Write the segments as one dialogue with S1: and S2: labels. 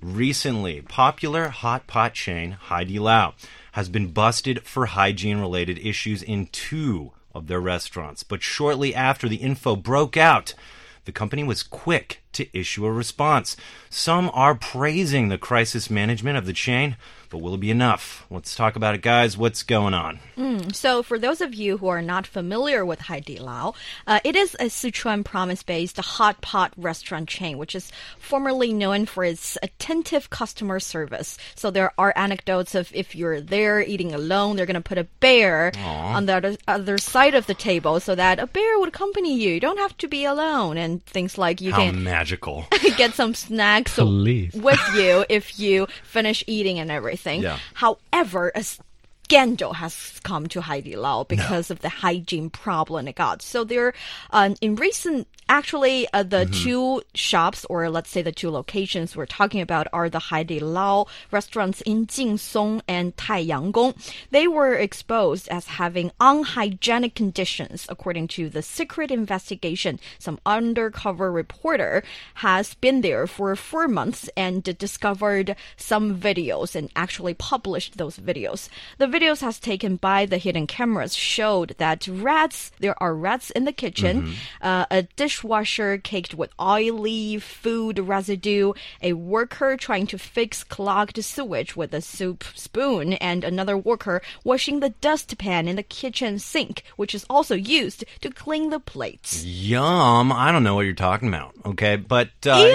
S1: Recently, popular hot pot chain Haidilao has been busted for hygiene-related issues in 2 of their restaurants. But shortly after the info broke out, the company was quick to issue a response. Some are praising the crisis management of the chain, but will it be enough? Let's talk about it, guys. What's going on?
S2: So for those of you who are not familiar with Haidilao, it is a Sichuan province-based hot pot restaurant chain, which is formerly known for its attentive customer service. So there are anecdotes of if you're there eating alone, they're going to put a bear on the other side of the table so that a bear would accompany you. You don't have to be alone, and things like you
S1: How
S2: can
S1: magical.
S2: get some snacks with you if you finish eating and everything.
S1: Yeah.
S2: However, a scandal has come to Haidilao because of the hygiene problem it got. So there, in recent, actually, the 2 shops, or let's say the 2 locations we're talking about, are the Haidilao restaurants in Jingsong and Taiyanggong. They were exposed as having unhygienic conditions, according to the secret investigation. Some undercover reporter has been there for 4 months and discovered some videos and actually published those videos. The videos as taken by the hidden cameras showed that there are rats in the kitchen, a dishwasher caked with oily food residue, a worker trying to fix clogged sewage with a soup spoon, and another worker washing the dustpan in the kitchen sink, which is also used to clean the plates.
S1: Yum. I don't know what you're talking about, okay? But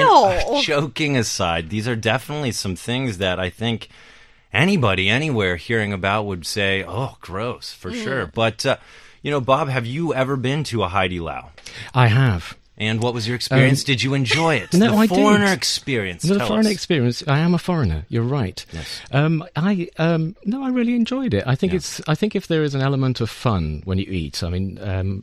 S1: joking aside, these are definitely some things that I think anybody, anywhere hearing about would say, oh, gross, for sure. But, Bob, have you ever been to a Haidilao?
S3: I have.
S1: And what was your experience? Did you enjoy it?
S3: No, I did.
S1: The foreigner experience.
S3: The foreigner experience. I am a foreigner. You're right.
S1: Yes.
S3: I really enjoyed it. I think I think if there is an element of fun when you eat, I mean,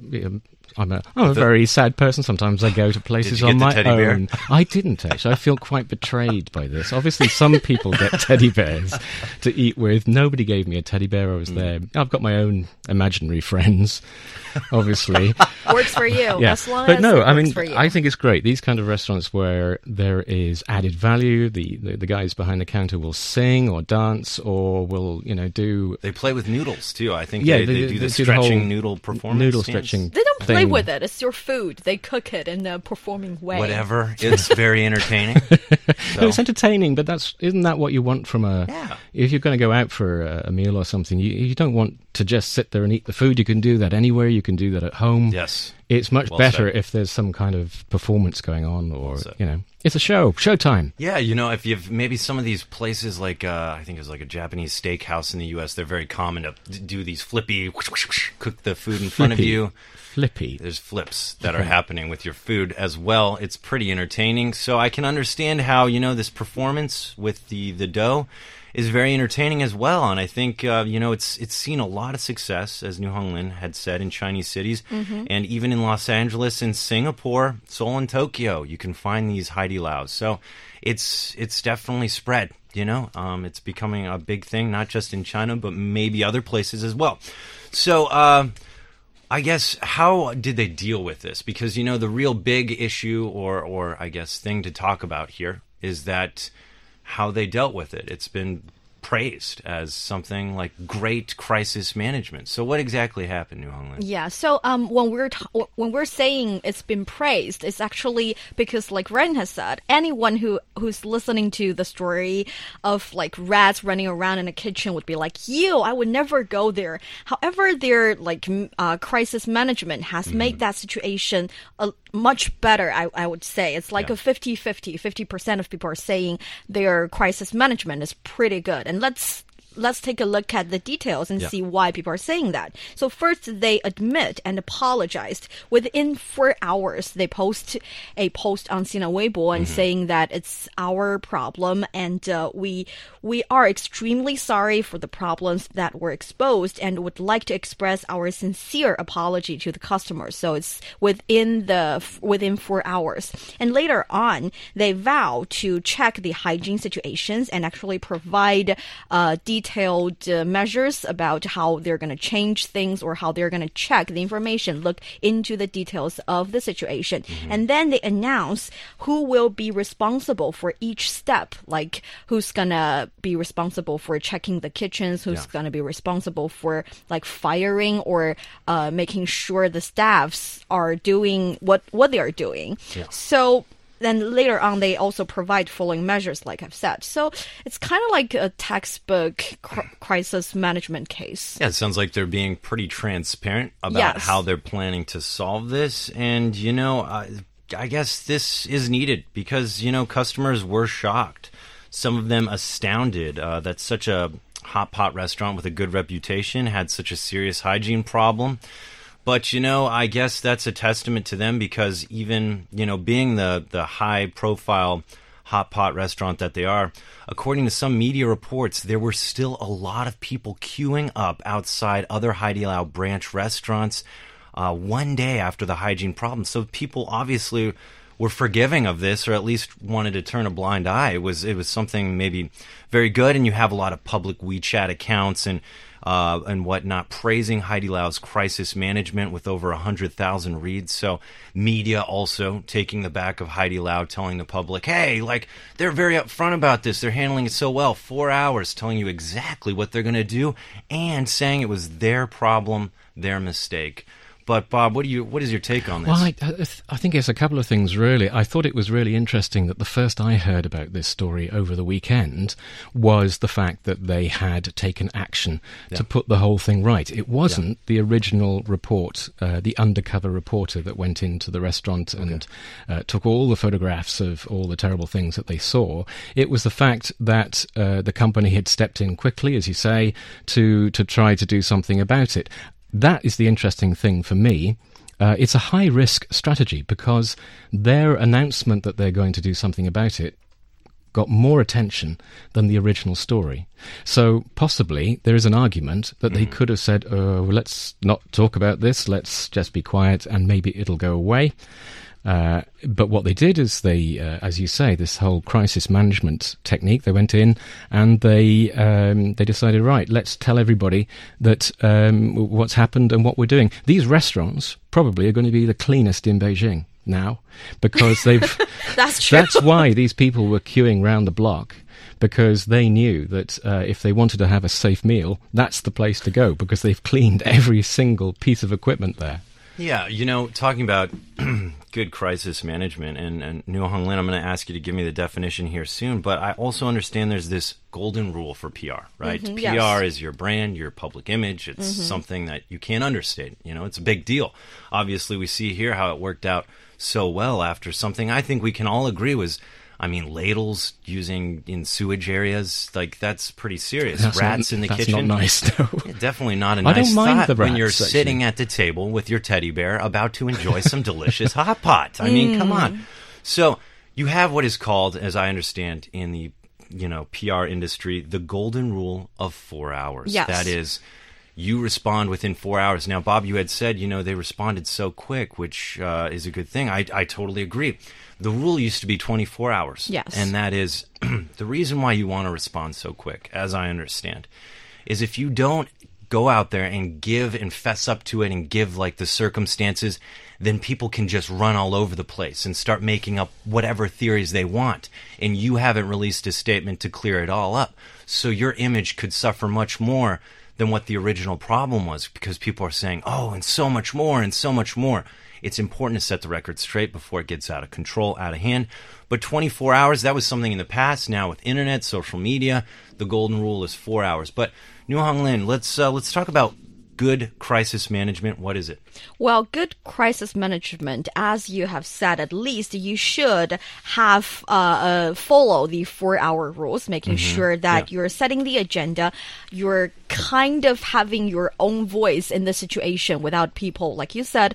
S3: I'm a very sad person. Sometimes I go to places on my own. I didn't actually. I feel quite betrayed by this. Obviously, some people get teddy bears to eat with. Nobody gave me a teddy bear. I was there. I've got my own imaginary friends, obviously.
S2: Works for you.
S3: Yeah.
S2: As long
S3: but
S2: as
S3: no,
S2: it
S3: I
S2: works
S3: mean,
S2: for you.
S3: I think it's great. These kind of restaurants where there is added value. The guys behind the counter will sing or dance or will do.
S1: They play with noodles too. I think
S3: Yeah,
S1: they do the stretching noodle performance.
S3: Noodle
S1: dance.
S3: stretching.
S2: They don't play
S3: thing.
S2: with it. It's your food. They cook it in a performing way.
S1: Whatever. It's very entertaining.
S3: No, it's entertaining, but isn't that what you want from
S1: Yeah.
S3: If you're going to go out for a meal or something, you don't want to just sit there and eat the food. You can do that anywhere. You can do that at home.
S1: Yes.
S3: It's much
S1: Well
S3: better
S1: said.
S3: if there's some kind of performance going on, or it's a showtime.
S1: Yeah, if you've maybe some of these places like I think it's like a Japanese steakhouse in the U.S. They're very common to do these flippy cook the food in front of you.
S3: Flippy.
S1: There's flips that are happening with your food as well. It's pretty entertaining. So I can understand how this performance with the dough is very entertaining as well. And I think it's seen a lot of success, as New Honglin had said, in Chinese cities, and even in Los Angeles and Singapore, Seoul and Tokyo. You can find these Haidilaos. So it's definitely spread. It's becoming a big thing, not just in China, but maybe other places as well. So I guess, how did they deal with this? Because, the real big issue or I guess thing to talk about here is that how they dealt with it. It's been praised as something like great crisis management. So what exactly happened, New Honglin?
S2: Yeah, so when we're saying it's been praised, it's actually because, like Ren has said, anyone who's listening to the story of like rats running around in a kitchen would be like, I would never go there. However, their crisis management has made that situation much better, I would say. It's like a 50-50. 50% of people are saying their crisis management is pretty good. And let's take a look at the details and see why people are saying that. So first, they admit and apologized. Within 4 hours, they post a post on Sina Weibo and saying that it's our problem and we are extremely sorry for the problems that were exposed and would like to express our sincere apology to the customers. So it's within 4 hours. And later on, they vow to check the hygiene situations and actually provide details detailed measures about how they're going to change things or how they're going to check the information, look into the details of the situation. And then they announce who will be responsible for each step, like who's going to be responsible for checking the kitchens, who's going to be responsible for like firing or making sure the staffs are doing what they are doing. So then later on, they also provide following measures, like I've said. So it's kind of like a textbook crisis management case.
S1: Yeah, it sounds like they're being pretty transparent about how they're planning to solve this. And, you know, I guess this is needed because, you know, customers were shocked. Some of them astounded that such a hot pot restaurant with a good reputation had such a serious hygiene problem. But, you know, I guess that's a testament to them because even, you know, being the high-profile hot pot restaurant that they are, according to some media reports, there were still a lot of people queuing up outside other Haidilao branch restaurants one day after the hygiene problem. So people obviously were forgiving of this, or at least wanted to turn a blind eye. It was something maybe very good, and you have a lot of public WeChat accounts and whatnot, praising Haidilao's crisis management with over 100,000 reads. So media also taking the back of Haidilao, telling the public, hey, like, they're very upfront about this. They're handling it so well. 4 hours telling you exactly what they're going to do and saying it was their problem, their mistake. But, Bob, what is your take on this?
S3: Well, I think it's a couple of things, really. I thought it was really interesting that the first I heard about this story over the weekend was the fact that they had taken action to put the whole thing right. It wasn't the original report, the undercover reporter that went into the restaurant and took all the photographs of all the terrible things that they saw. It was the fact that the company had stepped in quickly, as you say, to try to do something about it. That is the interesting thing for me. It's a high-risk strategy because their announcement that they're going to do something about it got more attention than the original story. So possibly there is an argument that they could have said, let's not talk about this, let's just be quiet and maybe it'll go away. But what they did is they, as you say, this whole crisis management technique, they went in and they decided, right, let's tell everybody that what's happened and what we're doing. These restaurants probably are going to be the cleanest in Beijing now because they've...
S2: That's true.
S3: That's why these people were queuing round the block, because they knew that if they wanted to have a safe meal, that's the place to go because they've cleaned every single piece of equipment there.
S1: Yeah, you know, talking about good crisis management, and New Hong Lin, I'm going to ask you to give me the definition here soon, but I also understand there's this golden rule for PR, right? PR is your brand, your public image. It's something that you can't understate. You know, it's a big deal. Obviously, we see here how it worked out so well after something I think we can all agree was, I mean, ladles using in sewage areas, like, that's pretty serious. Rats in the kitchen.
S3: That's not nice, though.
S1: Yeah, definitely not a nice thought when you're sitting at the table with your teddy bear about to enjoy some delicious hot pot. I mean, come on. So you have what is called, as I understand, in the, you know, PR industry, the golden rule of 4 hours.
S2: Yes.
S1: That is, you respond within 4 hours. Now, Bob, you had said, you know, they responded so quick, which is a good thing. I totally agree. The rule used to be 24 hours.
S2: Yes.
S1: And that is the reason why you want to respond so quick, as I understand, is if you don't go out there and give and fess up to it and give like the circumstances, then people can just run all over the place and start making up whatever theories they want. And you haven't released a statement to clear it all up. So your image could suffer much more than what the original problem was, because people are saying, oh, and so much more and so much more. It's important to set the record straight before it gets out of control, out of hand. But 24 hours, that was something in the past. Now with internet, social media, the golden rule is 4 hours. But New Hong Lin, let's talk about good crisis management. What is it?
S2: Well, good crisis management, as you have said, at least you should have follow the 4 hour rules, making sure that you're setting the agenda, you're kind of having your own voice in the situation without people, like you said,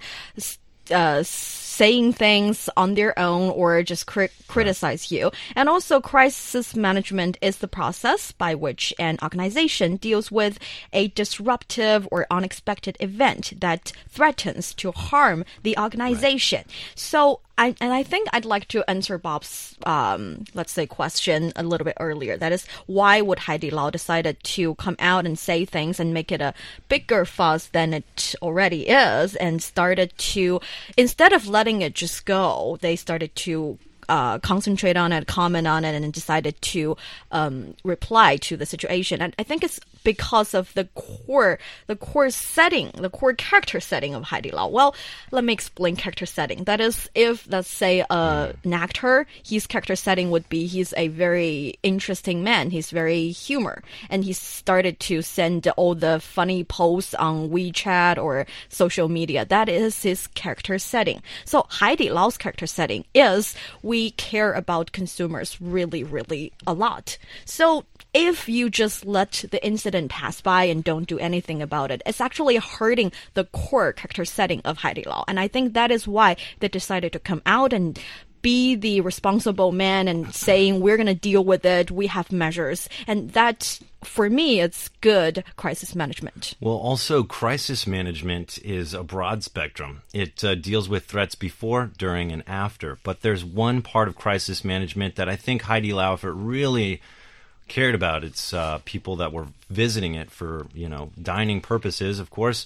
S2: saying things on their own or just criticize you. And also, crisis management is the process by which an organization deals with a disruptive or unexpected event that threatens to harm the organization. So I think I'd like to answer Bob's, let's say, question a little bit earlier. That is, why would Haidilao decided to come out and say things and make it a bigger fuss than it already is, and started to, instead of letting it just go, they started to concentrate on it, comment on it, and decided to reply to the situation. And I think it's because of the core setting, the core character setting of Haidilao. Well, let me explain character setting. That is, if, let's say, an actor, his character setting would be he's a very interesting man. He's very humor. And he started to send all the funny posts on WeChat or social media. That is his character setting. So Haidilao's character setting is we care about consumers really, really a lot. So if you just let the incident pass by and don't do anything about it, it's actually hurting the core character setting of Haidilao. And I think that is why they decided to come out and be the responsible man and saying, we're going to deal with it, we have measures. And that, for me, it's good crisis management.
S1: Well, also, crisis management is a broad spectrum. It deals with threats before, during, and after. But there's one part of crisis management that I think Haidilao, if it really cared about its people that were visiting it for, dining purposes, of course,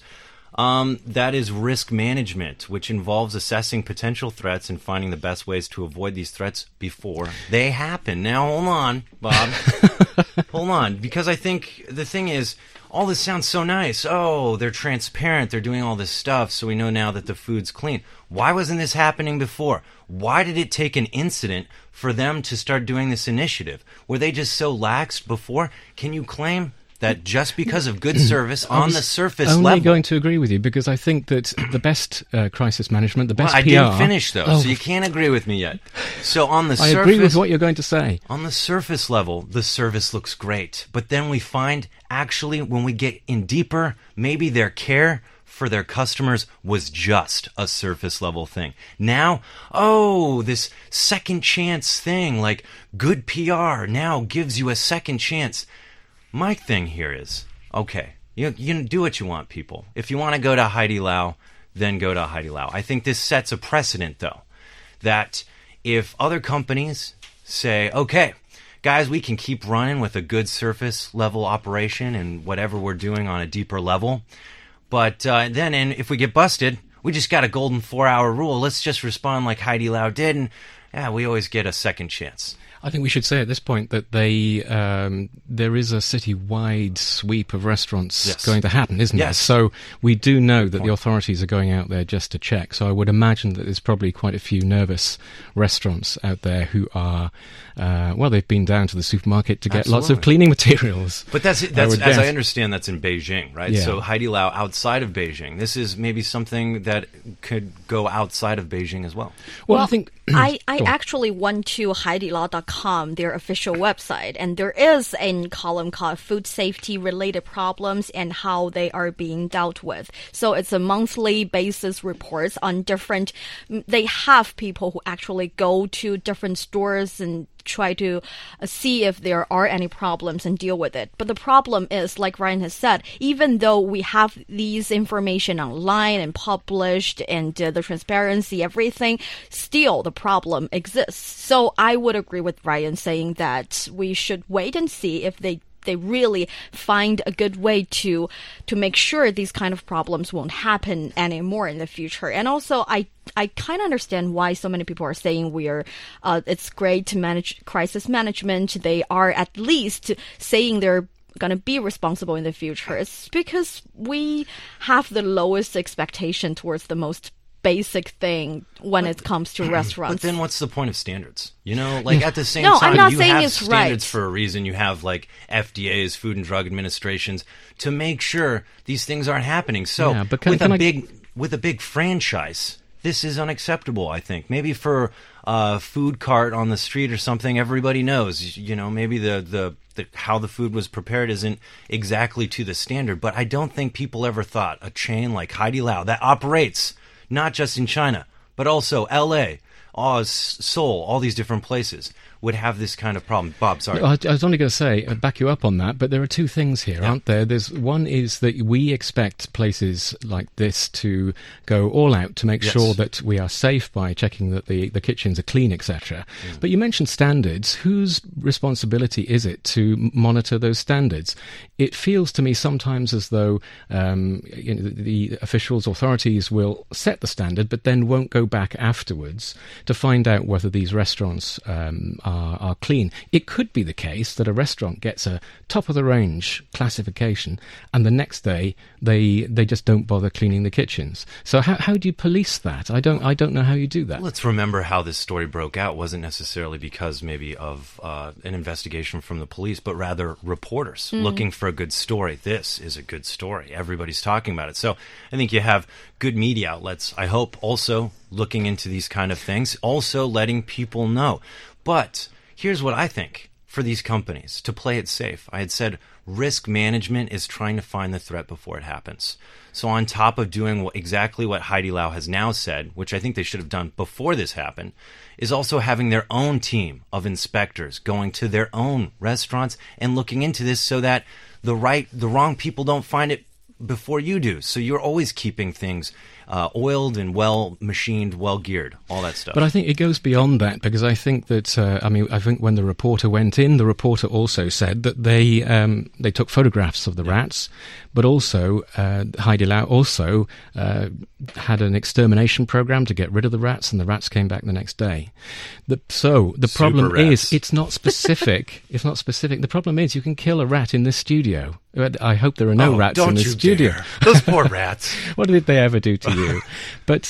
S1: that is risk management, which involves assessing potential threats and finding the best ways to avoid these threats before they happen. Now, hold on, Bob. Hold on, because I think the thing is, all this sounds so nice. Oh, they're transparent. They're doing all this stuff, so we know now that the food's clean. Why wasn't this happening before? Why did it take an incident for them to start doing this initiative? Were they just so lax before? Can you claim that just because of good service on the surface level...
S3: I'm only going to agree with you, because I think that the best crisis management, the best PR...
S1: I didn't finish, though, so you can't agree with me yet. So on the surface...
S3: I agree with what you're going to say.
S1: On the surface level, the service looks great. But then we find, actually, when we get in deeper, maybe their care for their customers was just a surface level thing. Now, this second chance thing, like good PR now gives you a second chance. My thing here is, okay, you do what you want, people. If you want to go to Haidilao, then go to Haidilao. I think this sets a precedent, though, that if other companies say, okay, guys, we can keep running with a good surface level operation and whatever we're doing on a deeper level, but then if we get busted, we just got a golden 4-hour rule. Let's just respond like Haidilao did, and we always get a second chance.
S3: I think we should say at this point that there is a city-wide sweep of restaurants going to happen, isn't there? So we do know that the authorities are going out there just to check. So I would imagine that there's probably quite a few nervous restaurants out there who are, they've been down to the supermarket to get lots of cleaning materials.
S1: But that's as I understand, that's in Beijing, right? Yeah. So Haidilao outside of Beijing. This is maybe something that could go outside of Beijing as well.
S3: Well, I think...
S2: I actually went to Haidilao.com, their official website, and there is a column called Food Safety Related Problems and How They Are Being Dealt With. So it's a monthly basis reports on different... They have people who actually go to different stores and try to see if there are any problems and deal with it. But the problem is, like Ryan has said, even though we have these information online and published and the transparency, everything, still the problem exists. So I would agree with Ryan saying that we should wait and see if they really find a good way to make sure these kind of problems won't happen anymore in the future. And also, I kind of understand why so many people are saying it's great to manage crisis management. They are at least saying they're going to be responsible in the future. It's because we have the lowest expectation towards the most basic thing when it comes to restaurants.
S1: But then what's the point of standards? At the same time,
S2: I'm not
S1: you
S2: saying
S1: have
S2: it's
S1: standards
S2: right.
S1: for a reason. You have FDA's, Food and Drug Administrations, to make sure these things aren't happening. So with a big franchise, this is unacceptable, I think. Maybe for a food cart on the street or something, everybody knows, maybe the how the food was prepared isn't exactly to the standard. But I don't think people ever thought a chain like Haidilao that operates not just in China, but also L.A., Seoul, all these different places, would have this kind of problem. Bob, sorry.
S3: I was only going to say, back you up on that, but there are two things here, aren't there? There's one is that we expect places like this to go all out to make sure that we are safe by checking that the kitchens are clean, etc. But you mentioned standards. Whose responsibility is it to monitor those standards? It feels to me sometimes as though the officials, authorities will set the standard, but then won't go back afterwards to find out whether these restaurants are clean. It could be the case that a restaurant gets a top-of-the-range classification and the next day they just don't bother cleaning the kitchens. So how do you police that? I don't know how you do that.
S1: Let's remember how this story broke out wasn't necessarily because maybe of an investigation from the police, but rather reporters looking for a good story. This is a good story. Everybody's talking about it. So I think you have good media outlets, I hope, also looking into these kind of things, also letting people know. But here's what I think for these companies to play it safe. I had said risk management is trying to find the threat before it happens. So on top of doing exactly what Haidilao has now said, which I think they should have done before this happened, is also having their own team of inspectors going to their own restaurants and looking into this so that the wrong people don't find it before you do. So you're always keeping things oiled and well machined, well geared, all that stuff.
S3: But I think it goes beyond that, because I think that I think when the reporter went in, the reporter also said that they took photographs of the rats, but also Haidilao also had an extermination program to get rid of the rats, and the rats came back the next day. The problem is it's not specific. It's not specific. The problem is you can kill a rat in this studio. I hope there are no rats in this studio.
S1: Dare. Those poor rats.
S3: What did they ever do to you? But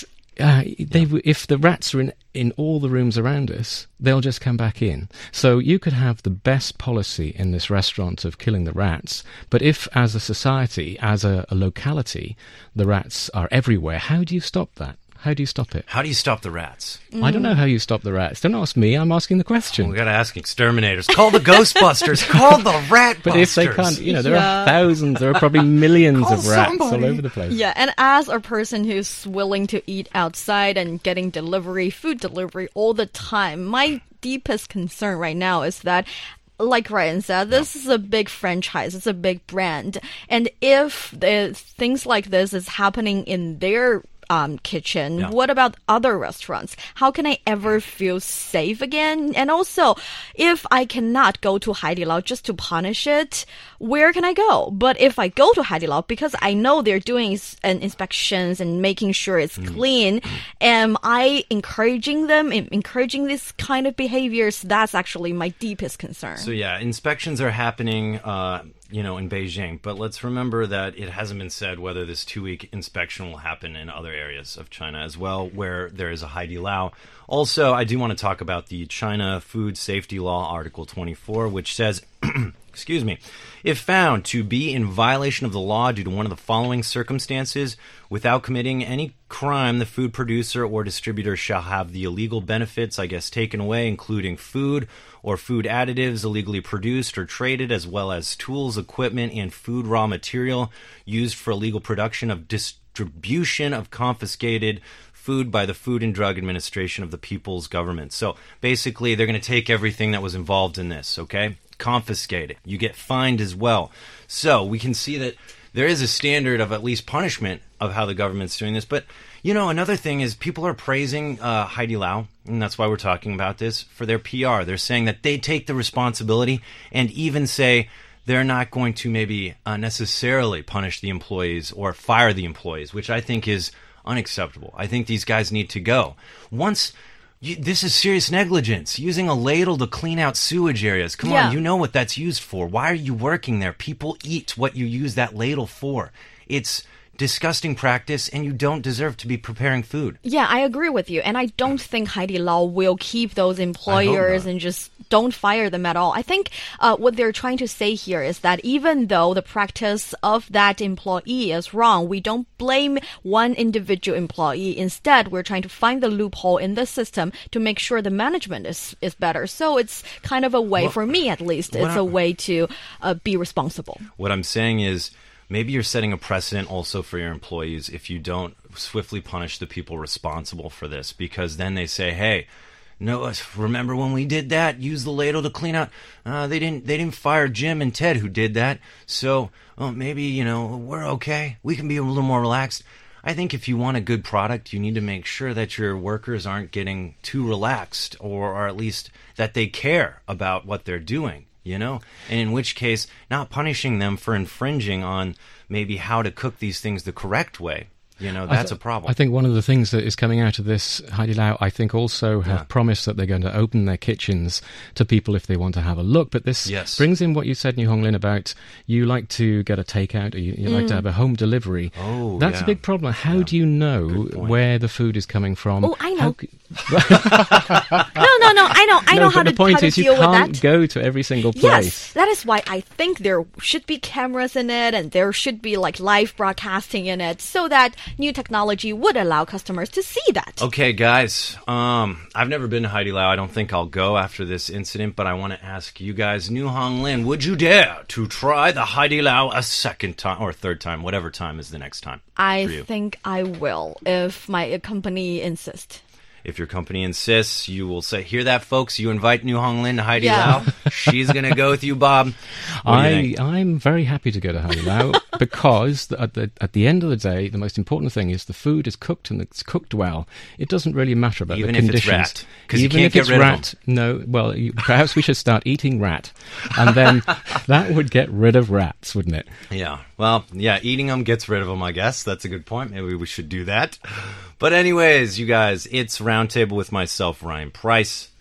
S3: if the rats are in all the rooms around us, they'll just come back in. So you could have the best policy in this restaurant of killing the rats, but if as a society, as a locality, the rats are everywhere, how do you stop that? How do you stop it?
S1: How do you stop the rats?
S3: I don't know how you stop the rats. Don't ask me. I'm asking the question.
S1: We got to ask exterminators. Call the Ghostbusters. Call the Rat
S3: But if they can't, there are thousands, there are probably millions of rats all over the place.
S2: Yeah, and as a person who's willing to eat outside and getting food delivery all the time, my deepest concern right now is that, like Ryan said, this is a big franchise. It's a big brand. And if things like this is happening in their kitchen, what about other restaurants? How can I ever feel safe again? And also, if I cannot go to Haidilao just to punish it, where can I go? But if I go to Haidilao, because I know they're doing inspections and making sure it's clean, am I encouraging them, encouraging this kind of behaviors? That's actually my deepest concern.
S1: So yeah, inspections are happening in Beijing, but let's remember that it hasn't been said whether this 2-week inspection will happen in other areas of China as well, where there is a Haidilao. Also, I do want to talk about the China Food Safety Law, Article 24, which says, excuse me, if found to be in violation of the law due to one of the following circumstances, without committing any crime, the food producer or distributor shall have the illegal benefits, taken away, including food or food additives illegally produced or traded, as well as tools, equipment, and food raw material used for illegal production of distribution of confiscated food by the Food and Drug Administration of the People's Government. So basically, they're going to take everything that was involved in this, okay? Confiscate it. You get fined as well. So we can see that there is a standard of at least punishment of how the government's doing this. But, another thing is people are praising Haidilao, and that's why we're talking about this, for their PR. They're saying that they take the responsibility and even say they're not going to maybe necessarily punish the employees or fire the employees, which I think is unacceptable. I think these guys need to go. This is serious negligence. Using a ladle to clean out sewage areas. Come on, you know what that's used for. Why are you working there? People eat what you use that ladle for. It's disgusting practice, and you don't deserve to be preparing food.
S2: Yeah, I agree with you. And I don't think Haidilao will keep those employers and just don't fire them at all. I think what they're trying to say here is that even though the practice of that employee is wrong, we don't blame one individual employee. Instead, we're trying to find the loophole in the system to make sure the management is better. So it's kind of a way, for me at least, it's a way to be responsible.
S1: What I'm saying is, maybe you're setting a precedent also for your employees if you don't swiftly punish the people responsible for this, because then they say, hey, No, remember when we did that? Use the ladle to clean out. They didn't fire Jim and Ted who did that. So maybe we're okay. We can be a little more relaxed. I think if you want a good product, you need to make sure that your workers aren't getting too relaxed, or at least that they care about what they're doing. And in which case, not punishing them for infringing on maybe how to cook these things the correct way. That's a problem.
S3: I think one of the things that is coming out of this, Haidilao, I think also have promised that they're going to open their kitchens to people if they want to have a look. But this brings in what you said, New Honglin, about you like to get a takeout, or you like to have a home delivery.
S1: Oh,
S3: that's a big problem. How do you know where the food is coming from?
S2: Oh, I know. No, I know how to deal with that.
S3: The point is you can't go to every single place.
S2: Yes, that is why I think there should be cameras in it, and there should be like live broadcasting in it, so that new technology would allow customers to see that.
S1: Okay, guys, I've never been to Haidilao. I don't think I'll go after this incident, but I want to ask you guys, New Honglin, would you dare to try the Haidilao a second time or third time, whatever time is the next time?
S2: I think I will if my company insists.
S1: If your company insists, you will say, hear that, folks? You invite New Honglin to Haidilao. She's going to go with you, Bob.
S3: I'm very happy to go to Haidilao because at the end of the day, the most important thing is the food is cooked and it's cooked well. It doesn't really matter about the conditions.
S1: Even if it's rat. Because you can't get rid of them.
S3: No, well, perhaps we should start eating rat. And then that would get rid of rats, wouldn't it?
S1: Yeah. Well, yeah, eating them gets rid of them, I guess. That's a good point. Maybe we should do that. But anyways, you guys, it's Roundtable with myself, Ryan Price.